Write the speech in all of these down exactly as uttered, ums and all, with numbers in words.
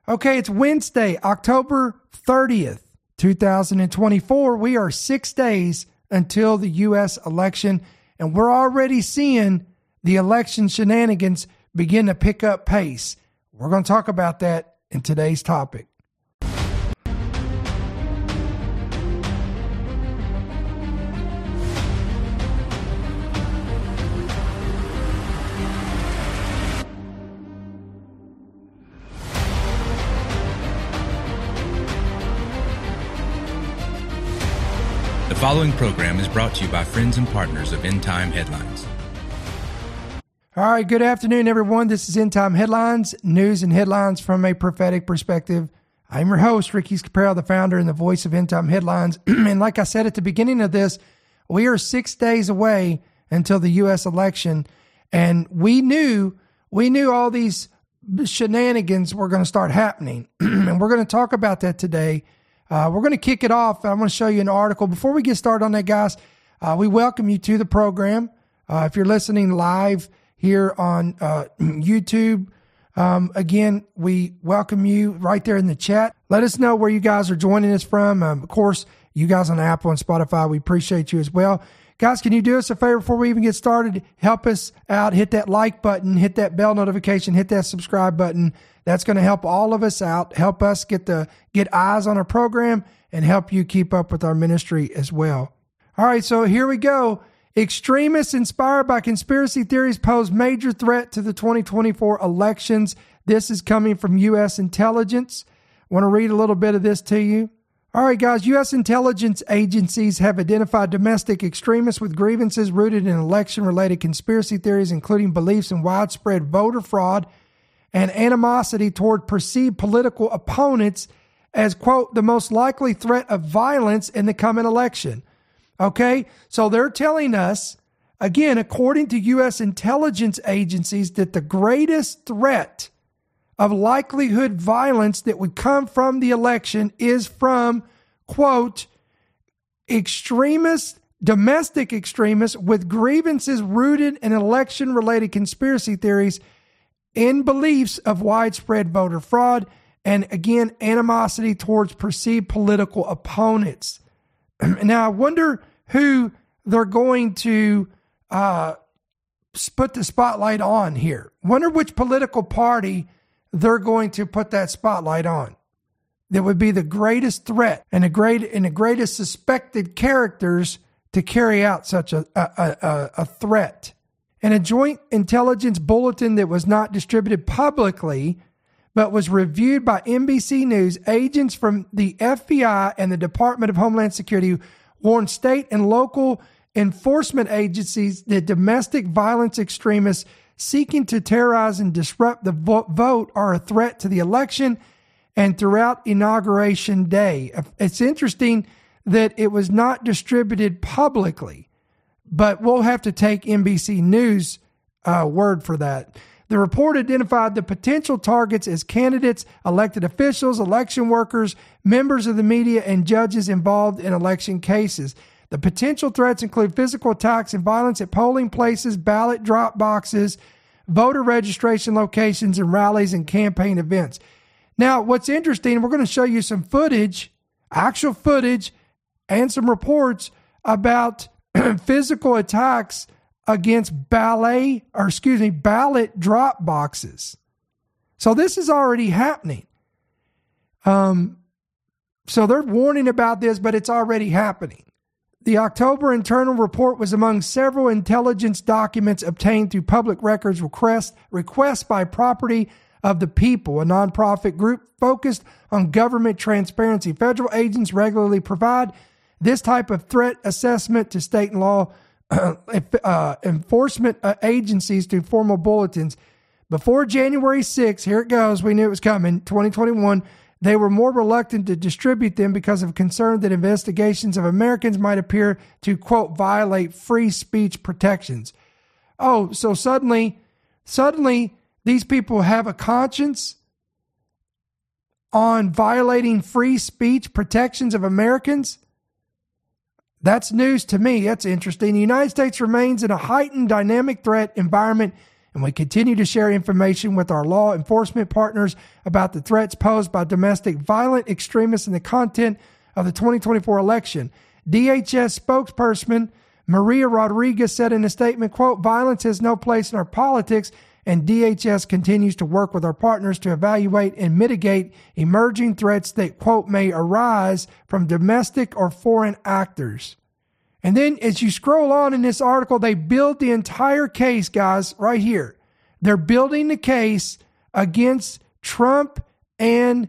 Okay, it's Wednesday, October thirtieth, twenty twenty-four. We are six days until the U S election, and we're already seeing the election shenanigans begin to pick up pace. We're going to talk about that in today's topic. The following program is brought to you by friends and partners of End Time Headlines. All right, good afternoon, everyone. This is End Time Headlines, news and headlines from a prophetic perspective. I'm your host, Ricky Scaparo, the founder and the voice of End Time Headlines. And like I said at the beginning of this, we are six days away until the U S election. And we knew, we knew all these shenanigans were going to start happening. And we're going to talk about that today. Uh, we're going to kick it off. I'm going to show you an article. Before we get started on that, guys, uh, we welcome you to the program. Uh, if you're listening live here on uh, YouTube, um, again, we welcome you right there in the chat. Let us know where you guys are joining us from. Um, of course, you guys on Apple and Spotify, we appreciate you as well. Guys, can you do us a favor before we even get started? Help us out. Hit that like button, hit that bell notification, hit that subscribe button. That's going to help all of us out, help us get the get eyes on our program, and help you keep up with our ministry as well. All right, so here we go. Extremists inspired by conspiracy theories pose major threat to the twenty twenty-four elections. This is coming from U S intelligence. I want to read a little bit of this to you. All right, guys, U S intelligence agencies have identified domestic extremists with grievances rooted in election-related conspiracy theories, including beliefs in widespread voter fraud and animosity toward perceived political opponents as, quote, the most likely threat of violence in the coming election. Okay, so they're telling us, again, according to U S intelligence agencies, that the greatest threat of likelihood violence that would come from the election is from, quote, extremists, domestic extremists with grievances rooted in election-related conspiracy theories in beliefs of widespread voter fraud and, again, animosity towards perceived political opponents. Now, I wonder who they're going to uh, put the spotlight on here. Wonder which political party they're going to put that spotlight on. That would be the greatest threat and the great and the greatest suspected characters to carry out such a a, a, a threat. In a joint intelligence bulletin that was not distributed publicly, but was reviewed by N B C News, agents from the F B I and the Department of Homeland Security warned state and local enforcement agencies that domestic violence extremists seeking to terrorize and disrupt the vote are a threat to the election and throughout Inauguration Day. It's interesting that it was not distributed publicly, but we'll have to take N B C News' uh, word for that. The report identified the potential targets as candidates, elected officials, election workers, members of the media, and judges involved in election cases. The potential threats include physical attacks and violence at polling places, ballot drop boxes, voter registration locations, and rallies and campaign events. Now, what's interesting, we're going to show you some footage, actual footage, and some reports about physical attacks against ballet, or excuse me, ballot drop boxes. So this is already happening. Um, so they're warning about this, but it's already happening. The October internal report was among several intelligence documents obtained through public records requests, requests by Property of the People, a nonprofit group focused on government transparency. Federal agents regularly provide this type of threat assessment to state and law uh, uh, enforcement uh, agencies through formal bulletins. Before January sixth, here it goes, we knew it was coming, twenty twenty-one, they were more reluctant to distribute them because of concern that investigations of Americans might appear to, quote, violate free speech protections. Oh, so suddenly, suddenly these people have a conscience on violating free speech protections of Americans? That's news to me. That's interesting. The United States remains in a heightened dynamic threat environment and we continue to share information with our law enforcement partners about the threats posed by domestic violent extremists in the content of the twenty twenty-four election. D H S spokesperson Maria Rodriguez said in a statement, quote, "Violence has no place in our politics, and D H S continues to work with our partners to evaluate and mitigate emerging threats that, quote, may arise from domestic or foreign actors." And then as you scroll on in this article, they build the entire case, guys, right here. They're building the case against Trump and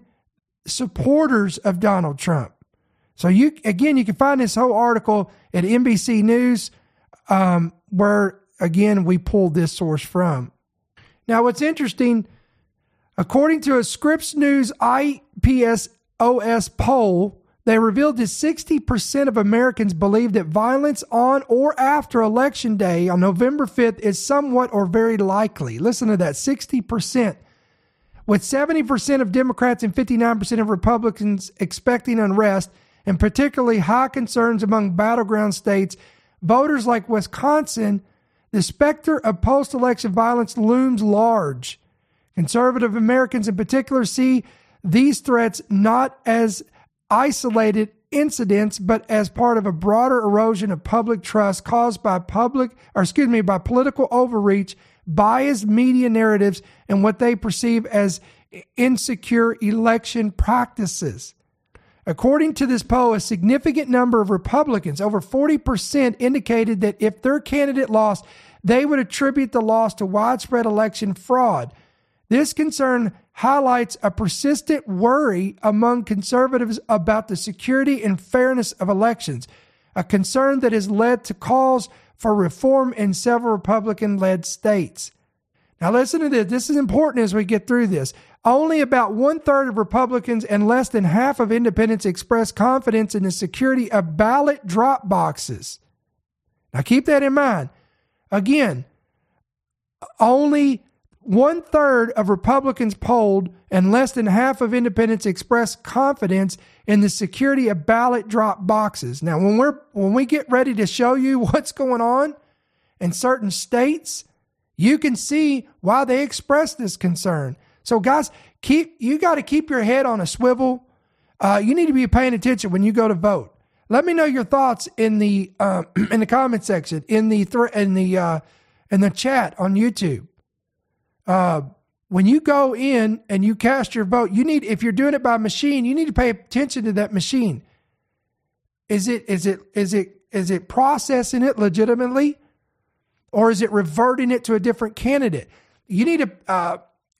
supporters of Donald Trump. So you, again, you can find this whole article at N B C News, um, where, again, we pulled this source from. Now, what's interesting, according to a Scripps News I P S O S poll, they revealed that sixty percent of Americans believe that violence on or after Election Day on November fifth is somewhat or very likely. Listen to that, sixty percent. With seventy percent of Democrats and fifty-nine percent of Republicans expecting unrest, and particularly high concerns among battleground states, voters like Wisconsin, the specter of post-election violence looms large. Conservative Americans in particular see these threats not as isolated incidents, but as part of a broader erosion of public trust caused by public, or excuse me, by political overreach, biased media narratives, and what they perceive as insecure election practices. According to this poll, a significant number of Republicans, over forty percent, indicated that if their candidate lost, they would attribute the loss to widespread election fraud. This concern highlights a persistent worry among conservatives about the security and fairness of elections, a concern that has led to calls for reform in several Republican-led states. Now listen to this. This is important as we get through this. Only about one-third of Republicans and less than half of independents express confidence in the security of ballot drop boxes. Now keep that in mind. Again, only one-third of Republicans polled and less than half of independents express confidence in the security of ballot drop boxes. Now, when we're when we get ready to show you what's going on in certain states, you can see why they express this concern. So, guys, keep you got to keep your head on a swivel. Uh, you need to be paying attention when you go to vote. Let me know your thoughts in the uh, in the comment section, in the th- in the uh, in the chat on YouTube. Uh, when you go in and you cast your vote, you need, if you're doing it by machine, you need to pay attention to that machine. Is it, is it, is it, is it processing it legitimately, or is it reverting it to a different candidate? You need to, uh,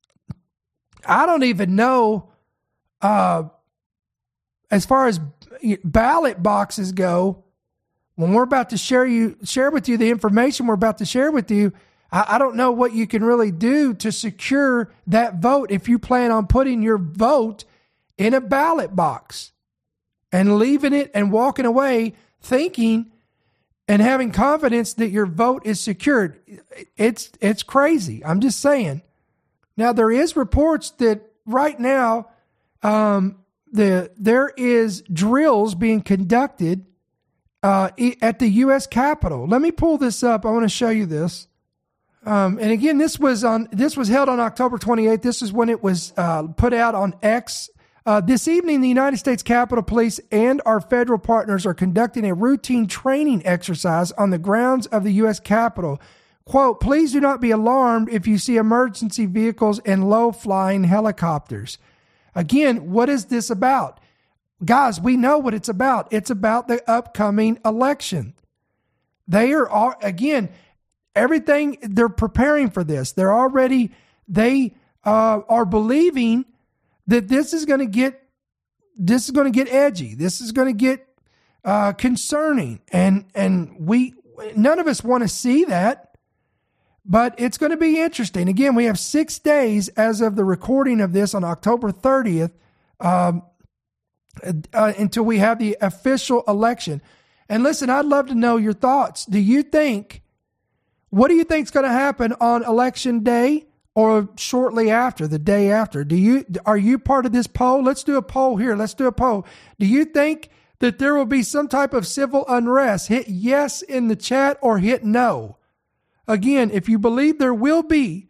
I don't even know, uh, as far as ballot boxes go, when we're about to share you, share with you the information we're about to share with you, I don't know what you can really do to secure that vote if you plan on putting your vote in a ballot box and leaving it and walking away thinking and having confidence that your vote is secured. It's it's crazy. I'm just saying. Now, there is reports that right now um, the there is drills being conducted uh, at the U S Capitol. Let me pull this up. I want to show you this. Um, and again, this was on this was held on October twenty-eighth. This is when it was uh, put out on X. Uh, this evening, the United States Capitol Police and our federal partners are conducting a routine training exercise on the grounds of the U S Capitol. Quote, "Please do not be alarmed if you see emergency vehicles and low-flying helicopters." Again, what is this about? Guys, we know what it's about. It's about the upcoming election. They are, all, again... Everything, they're preparing for this. They're already, they uh, are believing that this is going to get, this is going to get edgy. This is going to get uh, concerning. And, and we, none of us want to see that, but it's going to be interesting. Again, we have six days as of the recording of this on October thirtieth um, uh, until we have the official election. And listen, I'd love to know your thoughts. Do you think, What do you think is going to happen on election day or shortly after, the day after? Do you are you part of this poll? Let's do a poll here. Let's do a poll. Do you think that there will be some type of civil unrest? Hit yes in the chat or hit no. again, if you believe there will be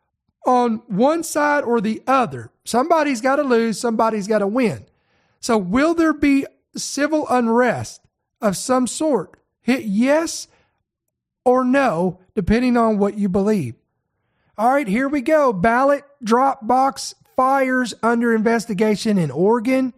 on one side or the other, somebody's got to lose, somebody's got to win. So will there be civil unrest of some sort? Hit yes or no, depending on what you believe. All right, here we go. Ballot drop box fires under investigation in Oregon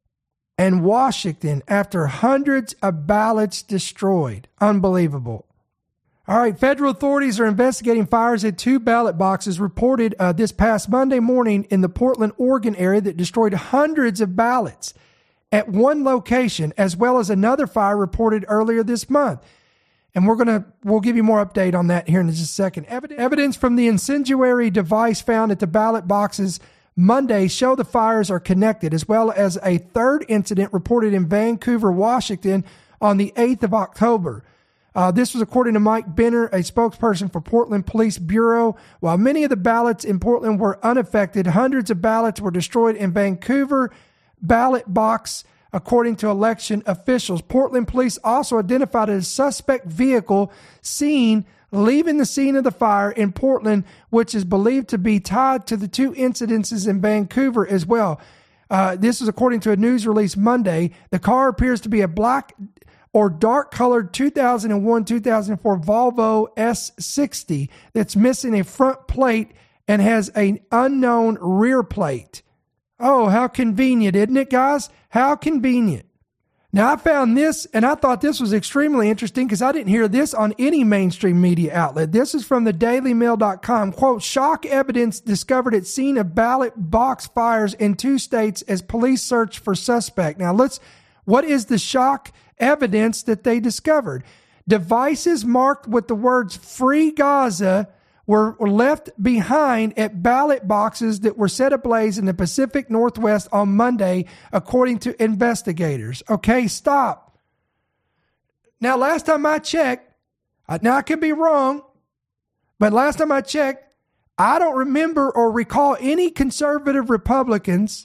and Washington after hundreds of ballots destroyed. Unbelievable. All right, federal authorities are investigating fires at two ballot boxes reported uh, this past Monday morning in the Portland, Oregon area that destroyed hundreds of ballots at one location, as well as another fire reported earlier this month. And we're going to, we'll give you more update on that here in just a second. Evidence from the incendiary device found at the ballot boxes Monday show the fires are connected, as well as a third incident reported in Vancouver, Washington on the eighth of October. Uh, this was according to Mike Benner, a spokesperson for Portland Police Bureau. While many of the ballots in Portland were unaffected, hundreds of ballots were destroyed in Vancouver ballot box, according to election officials. Portland police also identified a suspect vehicle seen leaving the scene of the fire in Portland, which is believed to be tied to the two incidences in Vancouver as well. Uh, this is according to a news release Monday. The car appears to be a black or dark-colored two thousand one two thousand four Volvo S sixty that's missing a front plate and has an unknown rear plate. Oh, how convenient, isn't it, guys? How convenient. Now, I found this, and I thought this was extremely interesting because I didn't hear this on any mainstream media outlet. This is from the daily mail dot com. Quote, shock evidence discovered at scene of ballot box fires in two states as police search for suspect. Now, let's, what is the shock evidence that they discovered? Devices marked with the words Free Gaza were left behind at ballot boxes that were set ablaze in the Pacific Northwest on Monday, according to investigators. Okay, stop. Now, last time I checked, now I could be wrong, but last time I checked, I don't remember or recall any conservative Republicans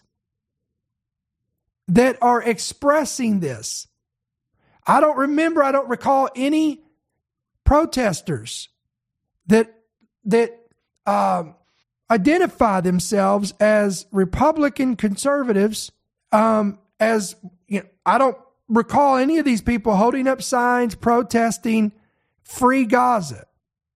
that are expressing this. I don't remember, I don't recall any protesters that that um, identify themselves as Republican conservatives. Um, as you know, I don't recall any of these people holding up signs protesting Free Gaza.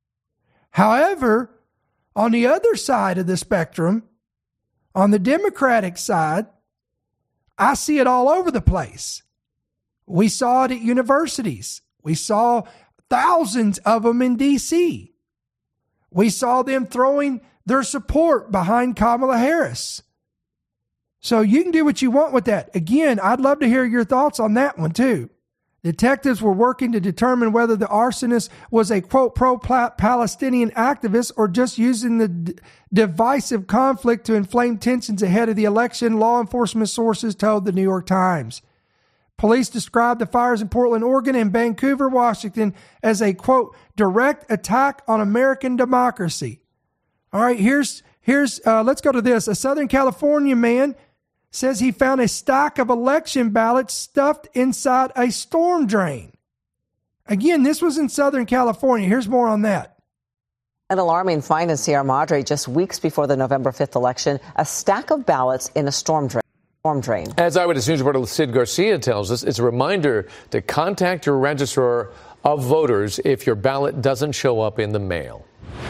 However, on the other side of the spectrum, on the Democratic side, I see it all over the place. We saw it at universities. We saw thousands of them in D C We saw them throwing their support behind Kamala Harris. So you can do what you want with that. Again, I'd love to hear your thoughts on that one too. Detectives were working to determine whether the arsonist was a, quote, pro-Palestinian activist or just using the d- divisive conflict to inflame tensions ahead of the election, law enforcement sources told the New York Times. Police described the fires in Portland, Oregon and Vancouver, Washington as a, quote, direct attack on American democracy. All right, here's, here's uh, let's go to this. A Southern California man says he found a stack of election ballots stuffed inside a storm drain. Again, this was in Southern California. Here's more on that. An alarming find in Sierra Madre just weeks before the November fifth election, a stack of ballots in a storm drain. Drain. As Eyewitness News reporter Sid Garcia tells us, it's a reminder to contact your registrar of voters if your ballot doesn't show up in the mail.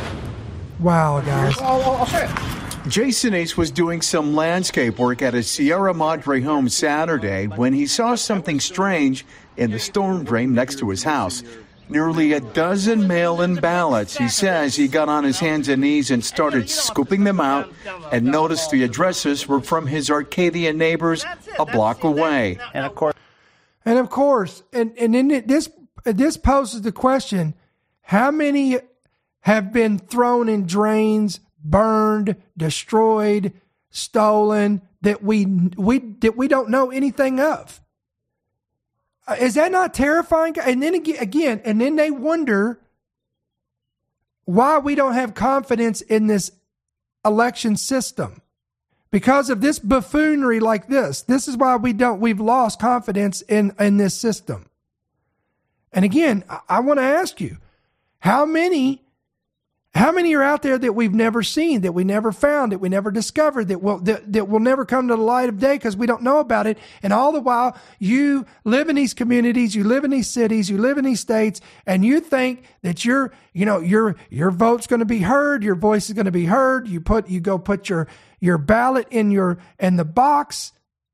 Wow, guys. I'll, I'll show you. Jason Ace was doing some landscape work at his Sierra Madre home Saturday when he saw something strange in the storm drain next to his house. Nearly a dozen mail-in ballots. He says he got on his hands and knees and started scooping them out and noticed the addresses were from his Arcadia neighbors a block away. And of course, and of course, and, and then it, this this poses the question, how many have been thrown in drains, burned, destroyed, stolen, that we we that we don't know anything of? Is that not terrifying? And then again, and then they wonder why we don't have confidence in this election system. Because of this buffoonery like this. This is why we don't, we've lost confidence in, in this system. And again, I, I want to ask you, how many How many are out there that we've never seen, that we never found, that we never discovered, that will that, that will never come to the light of day because we don't know about it? And all the while, you live in these communities, you live in these cities, you live in these states, and you think that your, you know, your your vote's going to be heard, your voice is going to be heard. You put you go put your your ballot in your in the box,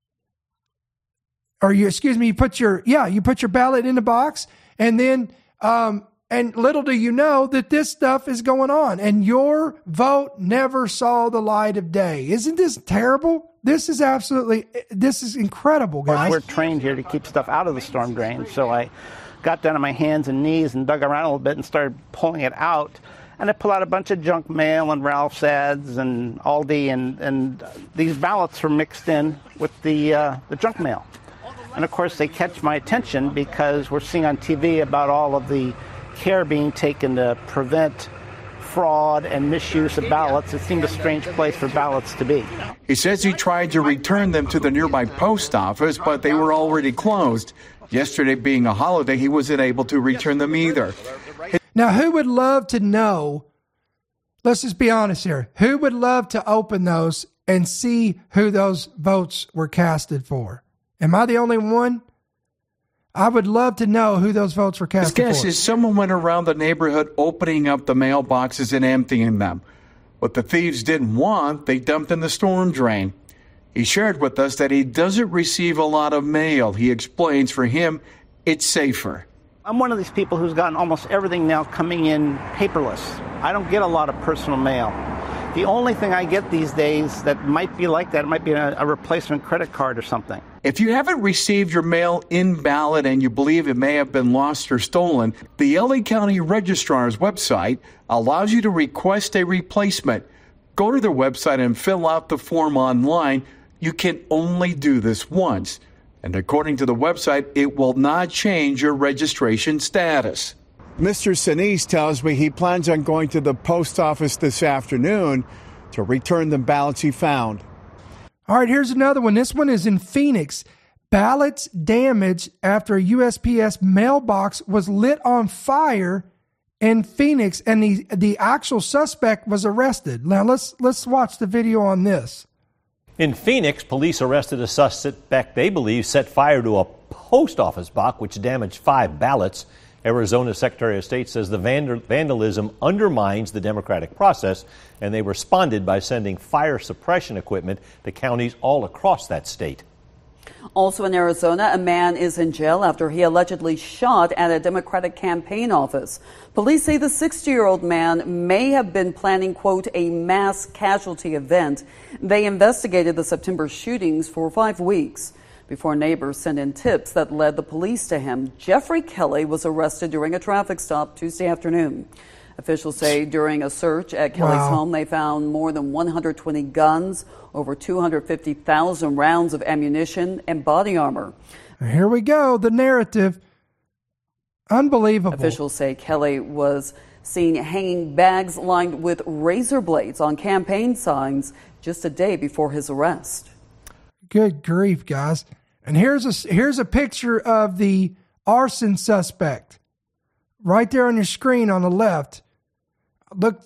or you excuse me, you put your yeah, you put your ballot in the box, and then. Um, And little do you know that this stuff is going on, and your vote never saw the light of day. Isn't this terrible? This is absolutely, this is incredible, guys. We're trained here to keep stuff out of the storm drain. So I got down on my hands and knees and dug around a little bit and started pulling it out. And I pulled out a bunch of junk mail and Ralph's ads and Aldi, and, and these ballots were mixed in with the uh, the junk mail. And of course, they catch my attention because we're seeing on T V about all of the care being taken to prevent fraud and misuse of ballots. It seemed a strange place for ballots to be. He says he tried to return them to the nearby post office, but they were already closed. Yesterday being a holiday, he wasn't able to return them either. Now, who would love to know, let's just be honest here, who would love to open those and see who those votes were casted for? Am I the only one? I would love to know who those votes were cast for. His guess is someone went around the neighborhood opening up the mailboxes and emptying them. What the thieves didn't want, they dumped in the storm drain. He shared with us that he doesn't receive a lot of mail. He explains for him, it's safer. I'm one of these people who's gotten almost everything now coming in paperless. I don't get a lot of personal mail. The only thing I get these days that might be like that, it might be a, a replacement credit card or something. If you haven't received your mail in ballot and you believe it may have been lost or stolen, the L A County Registrar's website allows you to request a replacement. Go to their website and fill out the form online. You can only do this once. And according to the website, it will not change your registration status. Mister Sinise tells me he plans on going to the post office this afternoon to return the ballots he found. All right, here's another one. This one is in Phoenix. Ballots damaged after a U S P S mailbox was lit on fire in Phoenix, and the, the actual suspect was arrested. Now, let's let's watch the video on this. In Phoenix, police arrested a suspect they believe set fire to a post office box, which damaged five ballots. Arizona Secretary of State says the vandal- vandalism undermines the democratic process, and they responded by sending fire suppression equipment to counties all across that state. Also in Arizona, a man is in jail after he allegedly shot at a Democratic campaign office. Police say the sixty-year-old man may have been planning, quote, a mass casualty event. They investigated the September shootings for five weeks. Before neighbors sent in tips that led the police to him, Jeffrey Kelly was arrested during a traffic stop Tuesday afternoon. Officials say during a search at Kelly's wow. home, they found more than one hundred twenty guns, over two hundred fifty thousand rounds of ammunition, and body armor. Here we go, the narrative. Unbelievable. Officials say Kelly was seen hanging bags lined with razor blades on campaign signs just a day before his arrest. Good grief, guys. And here's a, here's a picture of the arson suspect right there on your screen on the left. Look,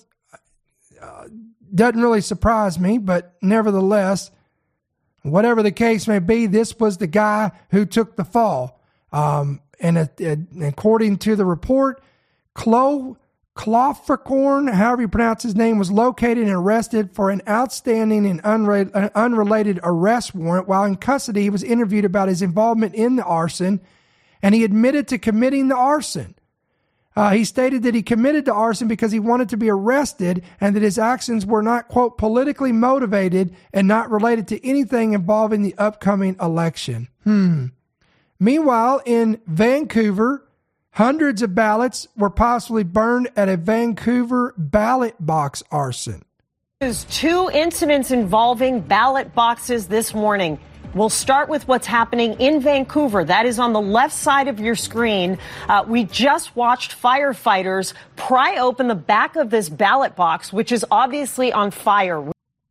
uh, doesn't really surprise me, but nevertheless, whatever the case may be, this was the guy who took the fall. Um, and uh, uh, according to the report, Chloe Cloffercorn, however you pronounce his name, was located and arrested for an outstanding and unre- uh, unrelated arrest warrant. While in custody, he was interviewed about his involvement in the arson, and he admitted to committing the arson. Uh, he stated that he committed the arson because he wanted to be arrested and that his actions were not, quote, politically motivated and not related to anything involving the upcoming election. Hmm. Meanwhile, in Vancouver, hundreds of ballots were possibly burned at a Vancouver ballot box arson. There's two incidents involving ballot boxes this morning. We'll start with what's happening in Vancouver. That is on the left side of your screen. Uh, we just watched firefighters pry open the back of this ballot box, which is obviously on fire.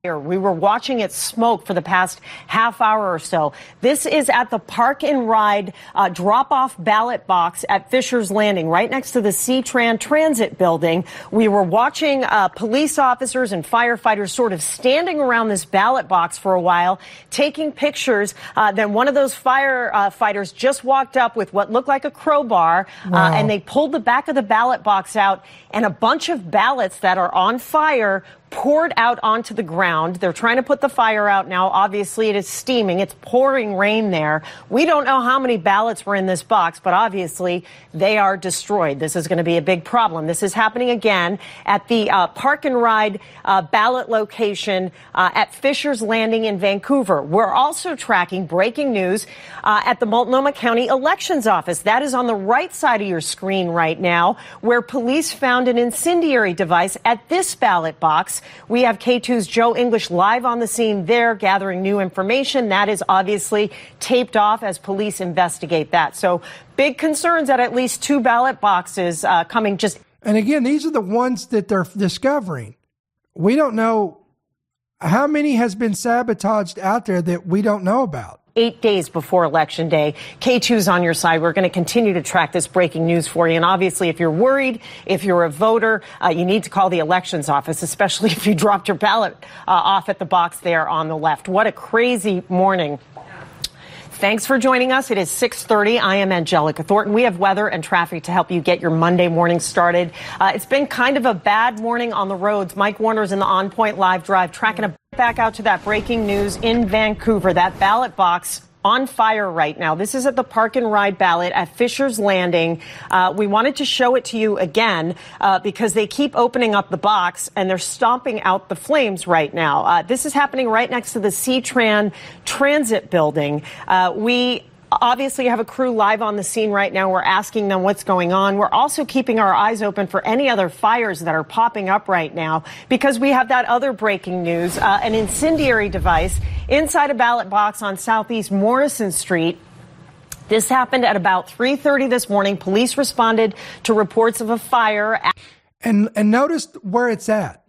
We were watching it smoke for the past half hour or so. This is at the Park and Ride uh, drop-off ballot box at Fisher's Landing, right next to the C-Tran Transit building. We were watching uh, police officers and firefighters sort of standing around this ballot box for a while, taking pictures. Uh, then one of those firefighters uh, just walked up with what looked like a crowbar, wow. uh, and they pulled the back of the ballot box out, and a bunch of ballots that are on fire poured out onto the ground. They're trying to put the fire out now. Obviously, it is steaming. It's pouring rain there. We don't know how many ballots were in this box, but obviously they are destroyed. This is going to be a big problem. This is happening again at the uh, Park and Ride uh, ballot location uh, at Fisher's Landing in Vancouver. We're also tracking breaking news uh, at the Multnomah County Elections Office. That is on the right side of your screen right now, where police found an incendiary device at this ballot box. We have K two's Joe English live on the scene there, gathering new information. That is obviously taped off as police investigate that. So big concerns at at least two ballot boxes uh, coming just. And again, these are the ones that they're discovering. We don't know how many has been sabotaged out there that we don't know about. Eight days before Election Day. K two's on your side. We're going to continue to track this breaking news for you. And obviously, if you're worried, if you're a voter, uh, you need to call the elections office, especially if you dropped your ballot uh, off at the box there on the left. What a crazy morning. Thanks for joining us. It is six thirty. I am Angelica Thornton. We have weather and traffic to help you get your Monday morning started. Uh, it's been kind of a bad morning on the roads. Mike Warner's in the On Point Live Drive, tracking a back out to that breaking news in Vancouver. That ballot box on fire right now. This is at the Park and Ride ballot at Fisher's Landing. Uh, we wanted to show it to you again uh, because they keep opening up the box and they're stomping out the flames right now. Uh, this is happening right next to the C-Tran Transit building. Uh, we obviously have a crew live on the scene right now. We're asking them what's going on. We're also keeping our eyes open for any other fires that are popping up right now because we have that other breaking news, uh, an incendiary device inside a ballot box on Southeast Morrison Street. This happened at about three thirty this morning. Police responded to reports of a fire. At- and, and notice where it's at.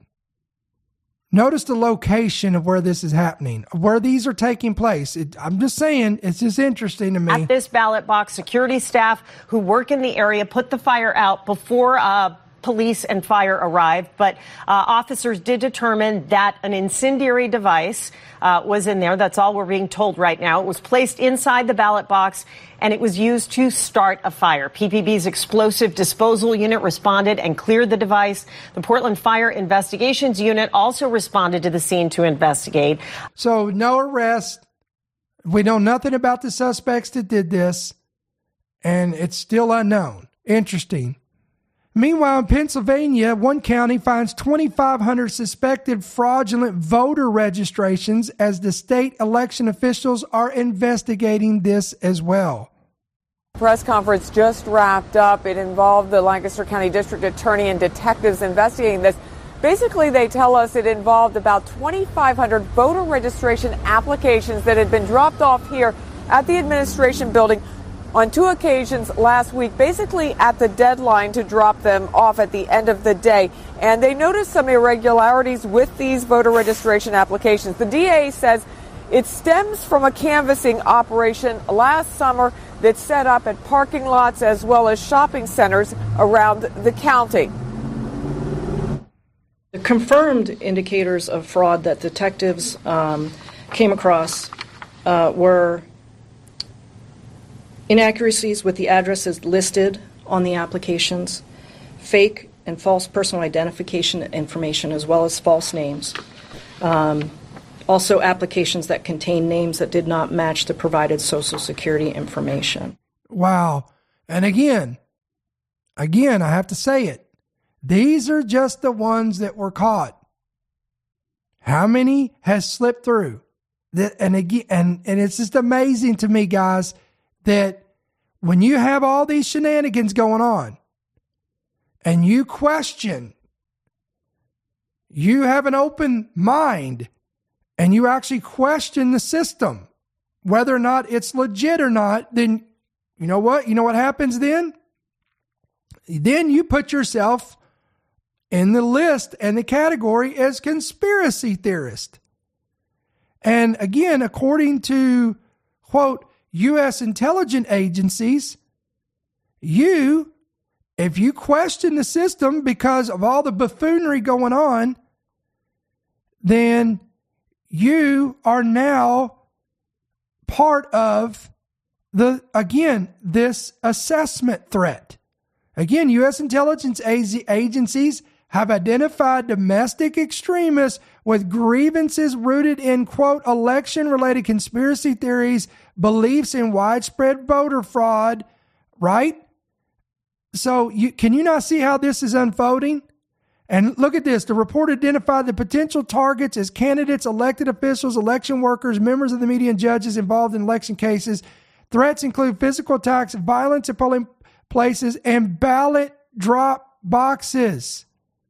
Notice the location of where this is happening, where these are taking place. It, I'm just saying, it's just interesting to me. At this ballot box, security staff who work in the area put the fire out before uh, police and fire arrived. But uh, officers did determine that an incendiary device uh, was in there. That's all we're being told right now. It was placed inside the ballot box, and it was used to start a fire. P P B's explosive disposal unit responded and cleared the device. The Portland Fire Investigations Unit also responded to the scene to investigate. So no arrest. We know nothing about the suspects that did this, and it's still unknown. Interesting. Meanwhile, in Pennsylvania, one county finds twenty-five hundred suspected fraudulent voter registrations as the state election officials are investigating this as well. Press conference just wrapped up. It involved the Lancaster County District Attorney and detectives investigating this. Basically, they tell us it involved about twenty-five hundred voter registration applications that had been dropped off here at the administration building on two occasions last week, basically at the deadline to drop them off at the end of the day. And they noticed some irregularities with these voter registration applications. The D A says it stems from a canvassing operation last summer that set up at parking lots as well as shopping centers around the county. The confirmed indicators of fraud that detectives um, came across uh, were inaccuracies with the addresses listed on the applications, fake and false personal identification information, as well as false names. Um, also, applications that contain names that did not match the provided Social Security information. Wow. And again, again, I have to say it. These are just the ones that were caught. How many has slipped through? That, and again, and, and it's just amazing to me, guys, that when you have all these shenanigans going on and you question, you have an open mind and you actually question the system, whether or not it's legit or not, then you know what? You know what happens then? Then you put yourself in the list and the category as conspiracy theorist. And again, according to, quote, U S intelligence agencies, you, if you question the system because of all the buffoonery going on, then you are now part of the, again, this assessment threat. Again, U S intelligence agencies have identified domestic extremists with grievances rooted in, quote, election-related conspiracy theories, beliefs in widespread voter fraud, right? So you, can you not see how this is unfolding? And look at this. The report identified the potential targets as candidates, elected officials, election workers, members of the media, and judges involved in election cases. Threats include physical attacks, violence at polling places, and ballot drop boxes.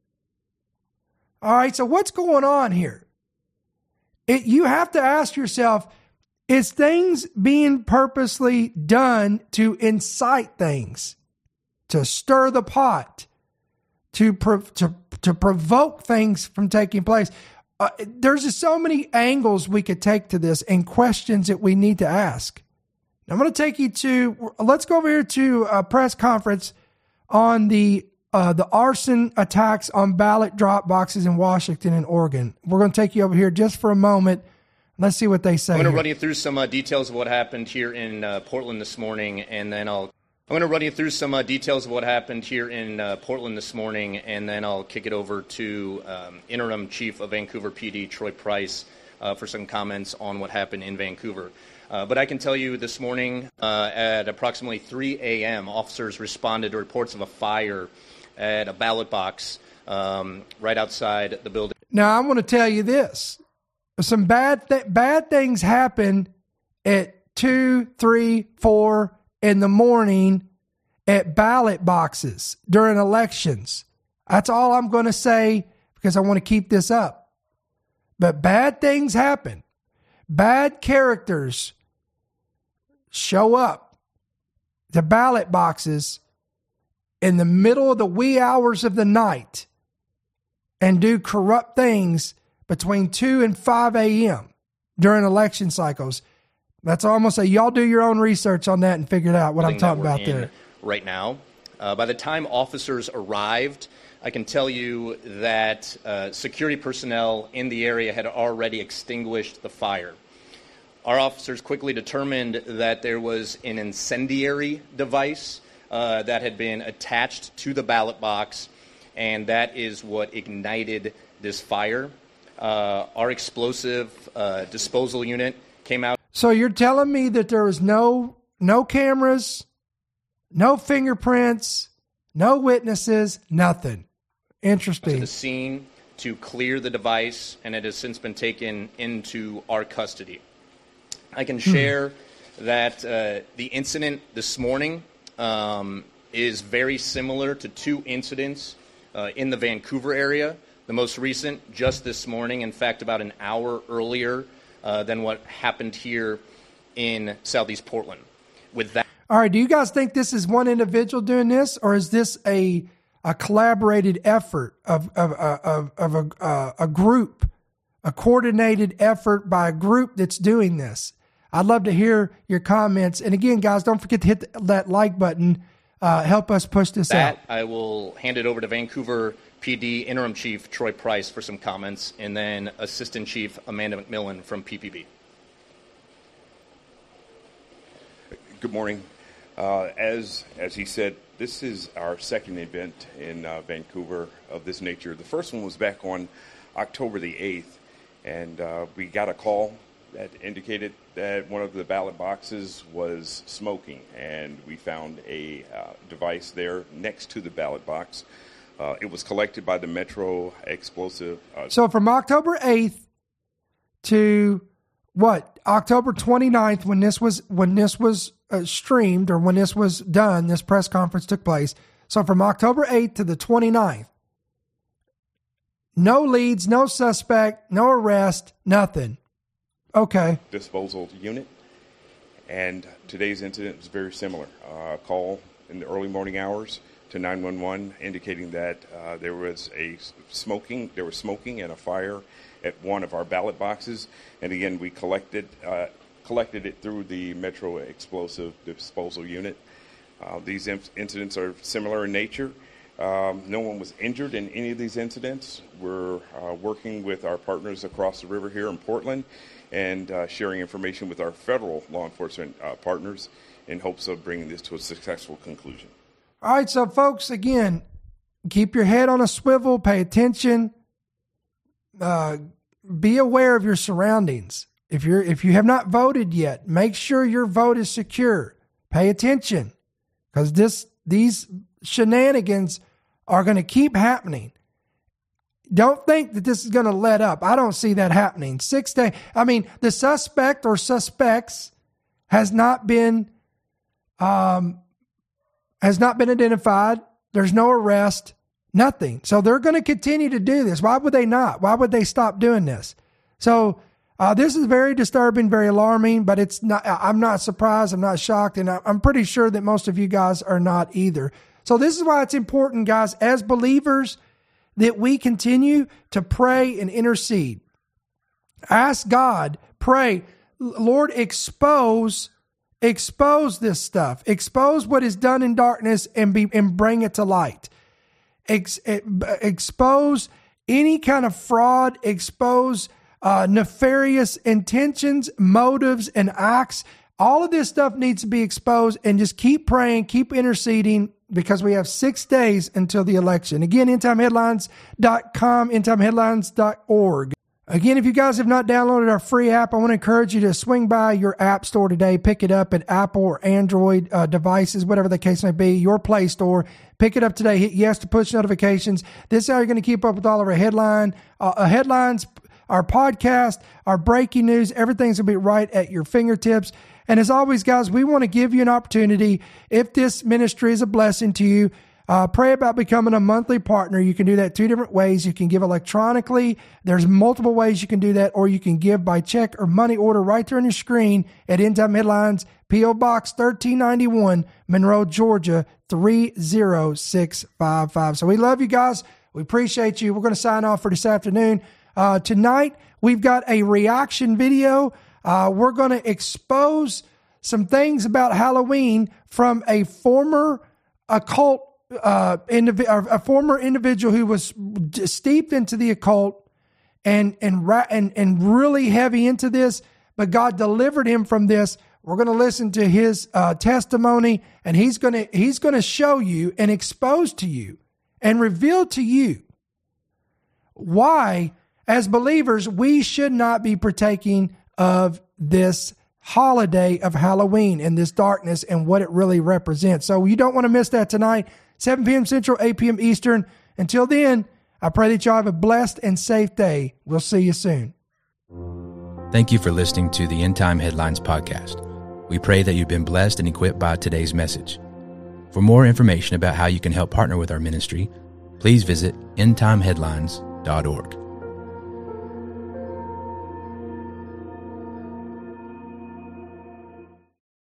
All right, so what's going on here? It, you have to ask yourself, is things being purposely done to incite things, to stir the pot, to prov- to to provoke things from taking place? Uh, there's just so many angles we could take to this and questions that we need to ask. Now, I'm going to take you to, let's go over here to a press conference on the uh, the arson attacks on ballot drop boxes in Washington and Oregon. We're going to take you over here just for a moment. Let's see what they say. I'm going to here. run you through some uh, details of what happened here in uh, Portland this morning, and then I'll I'm going to run you through some uh, details of what happened here in uh, Portland this morning, and then I'll kick it over to um, Interim Chief of Vancouver P D, Troy Price, uh, for some comments on what happened in Vancouver. Uh, but I can tell you this morning uh, at approximately three a.m., officers responded to reports of a fire at a ballot box um, right outside the building. Now, I want to tell you this. Some bad th- bad things happen at two, three, four in the morning at ballot boxes during elections. That's all I'm going to say because I want to keep this up. But bad things happen. Bad characters show up to ballot boxes in the middle of the wee hours of the night and do corrupt things between two and five a.m. during election cycles. That's almost a, y'all do your own research on that and figure it out what I'm talking about there. Right now, uh, by the time officers arrived, I can tell you that uh, security personnel in the area had already extinguished the fire. Our officers quickly determined that there was an incendiary device uh, that had been attached to the ballot box, and that is what ignited this fire. Uh, our explosive uh, disposal unit came out. So you're telling me that there was no no cameras, no fingerprints, no witnesses, nothing. Interesting. To the scene to clear the device, and it has since been taken into our custody. I can share hmm. that uh, the incident this morning um, is very similar to two incidents uh, in the Vancouver area. The most recent, just this morning, in fact, about an hour earlier uh, than what happened here in Southeast Portland. With that, all right. Do you guys think this is one individual doing this, or is this a a collaborated effort of of of, of a, uh, a group, a coordinated effort by a group that's doing this? I'd love to hear your comments. And again, guys, don't forget to hit that like button. Uh, help us push this that, out. I will hand it over to Vancouver P D Interim Chief Troy Price for some comments, and then Assistant Chief Amanda McMillan from P P B. Good morning. Uh, as as he said, this is our second event in uh, Vancouver of this nature. The first one was back on October the eighth, and uh, we got a call that indicated that one of the ballot boxes was smoking, and we found a uh, device there next to the ballot box. Uh, it was collected by the Metro Explosive. Uh, so from October eighth to what, October twenty-ninth, when this was when this was uh, streamed, or when this was done, this press conference took place. So from October eighth to the twenty-ninth, no leads, no suspect, no arrest, nothing. Okay. Disposal unit. And today's incident was very similar. Uh, a call in the early morning hours to nine one one indicating that uh, there was a smoking, there was smoking and a fire at one of our ballot boxes. And again, we collected uh, collected it through the Metro Explosive Disposal Unit. Uh, these inc- incidents are similar in nature. Um, no one was injured in any of these incidents. We're uh, working with our partners across the river here in Portland and uh, sharing information with our federal law enforcement uh, partners in hopes of bringing this to a successful conclusion. All right, so folks, again, keep your head on a swivel, pay attention, uh, be aware of your surroundings. If you're if you have not voted yet, make sure your vote is secure. Pay attention, because this these shenanigans are going to keep happening. Don't think that this is going to let up. I don't see that happening. Six day. I mean, the suspect or suspects has not been um, has not been identified. There's no arrest, nothing. So they're going to continue to do this. Why would they not? Why would they stop doing this? So uh, this is very disturbing, very alarming. But it's not. I'm not surprised. I'm not shocked, and I'm pretty sure that most of you guys are not either. So this is why it's important, guys, as believers, that we continue to pray and intercede. Ask God, pray, Lord, expose, expose this stuff. Expose what is done in darkness and be and bring it to light. Ex, expose any kind of fraud. Expose uh, nefarious intentions, motives, and acts. All of this stuff needs to be exposed, and just keep praying, keep interceding, because we have six days until the election. Again, end time headlines dot com, end time headlines dot org. Again, if you guys have not downloaded our free app, I want to encourage you to swing by your app store today. Pick it up at Apple or Android uh, devices, whatever the case may be, your Play Store. Pick it up today. Hit yes to push notifications. This is how you're going to keep up with all of our headline uh, headlines, our podcast, our breaking news. Everything's going to be right at your fingertips. And as always, guys, we want to give you an opportunity. If this ministry is a blessing to you, uh, pray about becoming a monthly partner. You can do that two different ways. You can give electronically. There's multiple ways you can do that, or you can give by check or money order right there on your screen at End Time Headlines, P O Box thirteen ninety-one, Monroe, Georgia, three zero six five five. So we love you guys. We appreciate you. We're going to sign off for this afternoon. Uh, tonight, we've got a reaction video. Uh, we're going to expose some things about Halloween from a former occult, uh, indiv- a former individual who was steeped into the occult and and ra- and and really heavy into this, but God delivered him from this. We're going to listen to his uh, testimony, and he's going to he's going to show you and expose to you and reveal to you why, as believers, we should not be partaking of this holiday of Halloween and this darkness and what it really represents. So you don't want to miss that tonight, seven p.m. Central, eight p.m. Eastern. Until then, I pray that y'all have a blessed and safe day. We'll see you soon. Thank you for listening to the End Time Headlines podcast. We pray that you've been blessed and equipped by today's message. For more information about how you can help partner with our ministry, please visit end time headlines dot org.